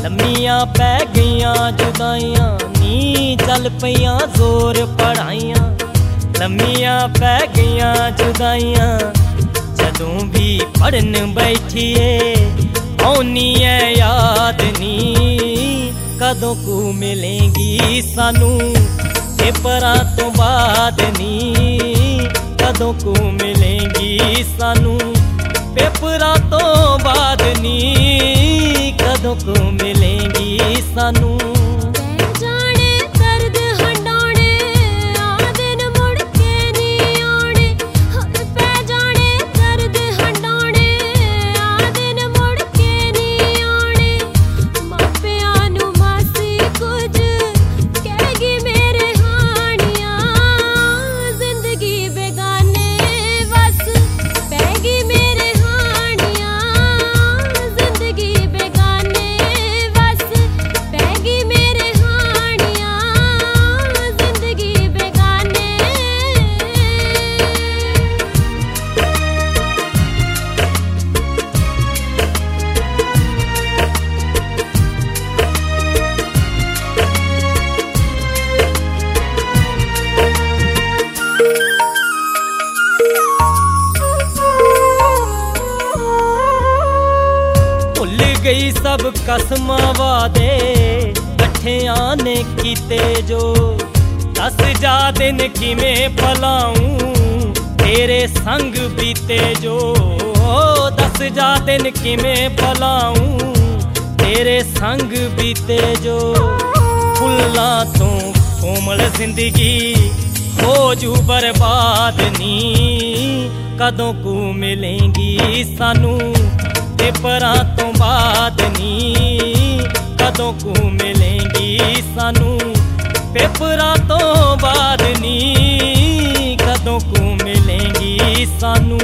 लम्मियां पै गईयां जुदाइयां नी चल पईयां जोर पढ़ाइयां। लम्मियां पै गईयां जुदाइयां जदों भी पढ़न बैठिए औनी है याद नी कदों को मिलेंगी सानू पेपरां तो बाद नी कदों को मिलेंगी सानू पेपरां तो बाद नी कदों को मिलेंगी सानू। गई सब कसमां वादे कट्ठियां ने कीते जो दस जा दिन किवें भलाऊं तेरे संग बीते जो। दस जा दिन किवें भलाऊं तेरे संग बीते जो। फुल्लां तो कोमल जिंदगी हो जू बर्बाद नी कदों को मिलेंगी सानू पेपरां तो बाद नी कदों को मिलेंगी सानू पेपरां तो बाद नी कदों को मिलेंगी सानू।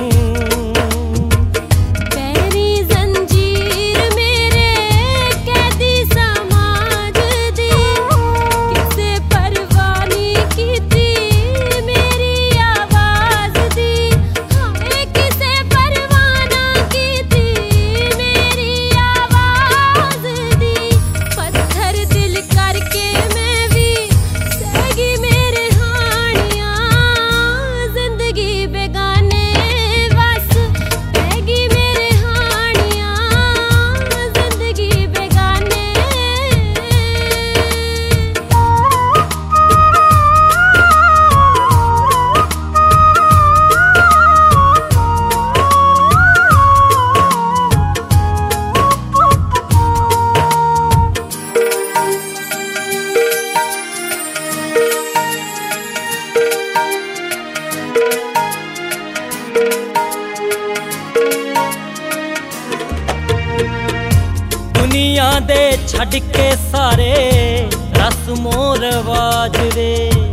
दुनिया दे छड़ के सारे रस्मों रवाज वे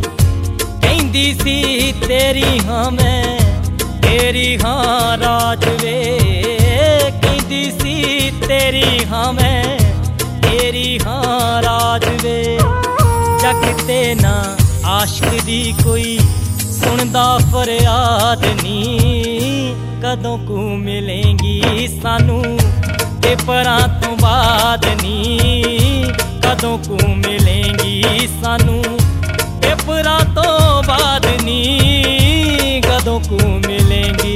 कहंदी सी तेरी हाँ मैं तेरी हाँ राज वे कहंदी सी तेरी हाँ मैं तेरी हाँ राज वे। जगते ना आशिक दी कोई सुनदा फरियाद नी कदों को मिलेंगी सानू पेपरां तो बाद नी कदों को मिलेंगी सानू पेपरां तो बाद नी कदों को मिलेंगी।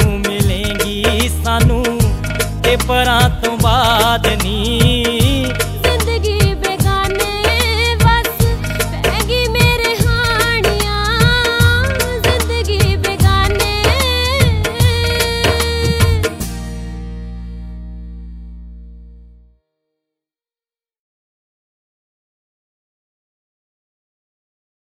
पेपरां तो बाद नी